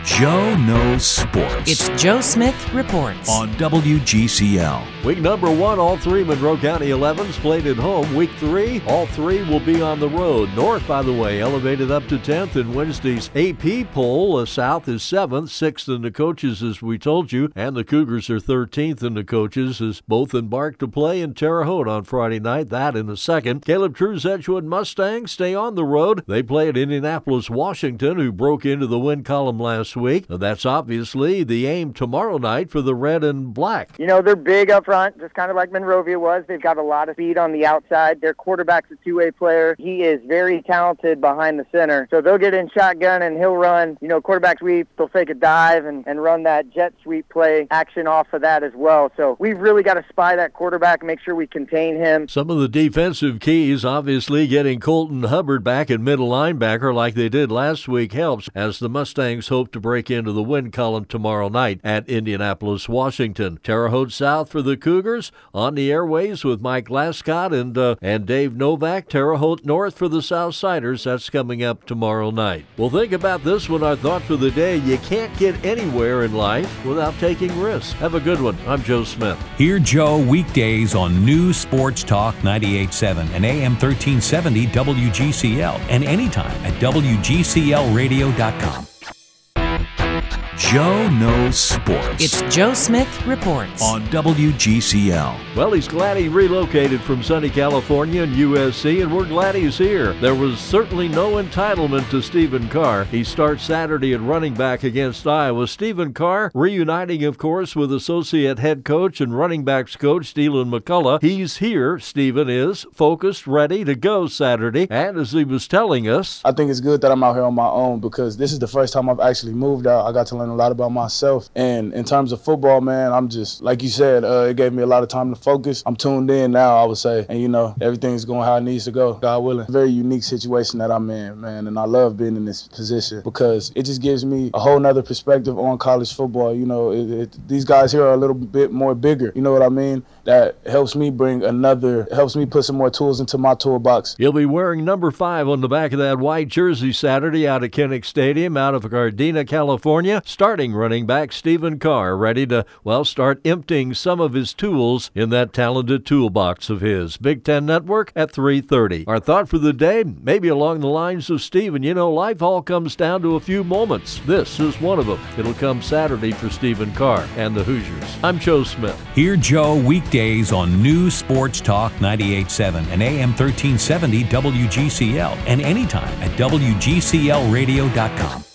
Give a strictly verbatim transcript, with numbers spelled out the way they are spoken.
Joe Knows Sports. It's Joe Smith Reports on W G C L. Week number one, all three Monroe County elevens played at home. Week three, all three will be on the road. North, by the way, elevated up to tenth in Wednesday's A P poll. Uh, South is seventh, sixth in the coaches, as we told you, and the Cougars are thirteenth in the coaches as both embark to play in Terre Haute on Friday night. That in a second. Caleb True's Edgewood Mustangs stay on the road. They play at Indianapolis, Washington, who broke into the win column last week. That's obviously the aim tomorrow night for the red and black. You know, they're big up front, just kind of like Monrovia was. They've got a lot of speed on the outside. Their quarterback's a two-way player. He is very talented behind the center. So they'll get in shotgun and he'll run, you know, quarterback sweep. They'll fake a dive and, and run that jet sweep play action off of that as well. So we've really got to spy that quarterback and make sure we contain him. Some of the defensive keys, obviously getting Colton Hubbard back at middle linebacker like they did last week helps as the Mustangs hope to break into the win column tomorrow night at Indianapolis, Washington. Terre Haute South for the Cougars on the airways with Mike Lascott and uh, and Dave Novak. Terre Haute North for the Southsiders. That's coming up tomorrow night. Well, think about this one. Our thought for the day: you can't get anywhere in life without taking risks. Have a good one. I'm Joe Smith. Hear Joe weekdays on News Sports Talk ninety-eight point seven and A M thirteen seventy W G C L and anytime at W G C L radio dot com. Joe Knows Sports. It's Joe Smith Reports on W G C L. Well, he's glad he relocated from sunny California and U S C, and we're glad he's here. There was certainly no entitlement to Stephen Carr. He starts Saturday at running back against Iowa. Stephen Carr reuniting, of course, with associate head coach and running backs coach Dylan McCullough. He's here, Stephen is, focused, ready to go Saturday, and as he was telling us, I think it's good that I'm out here on my own because this is the first time I've actually moved out. I got to learn a lot about myself, and in terms of football, man, I'm just, like you said, uh, it gave me a lot of time to focus. I'm tuned in now, I would say, and you know, everything's going how it needs to go, God willing. Very unique situation that I'm in, man, and I love being in this position because it just gives me a whole nother perspective on college football. You know, it, it, these guys here are a little bit more bigger, you know what I mean? That helps me bring another, helps me put some more tools into my toolbox. He'll be wearing number five on the back of that white jersey Saturday out at Kinnick Stadium out of Gardena, California. Starting running back Stephen Carr, ready to, well, start emptying some of his tools in that talented toolbox of his. Big Ten Network at three thirty. Our thought for the day, maybe along the lines of Stephen, you know, life all comes down to a few moments. This is one of them. It'll come Saturday for Stephen Carr and the Hoosiers. I'm Joe Smith. Hear Joe weekdays on News Sports Talk ninety-eight point seven and A M thirteen seventy W G C L and anytime at W G C L radio dot com.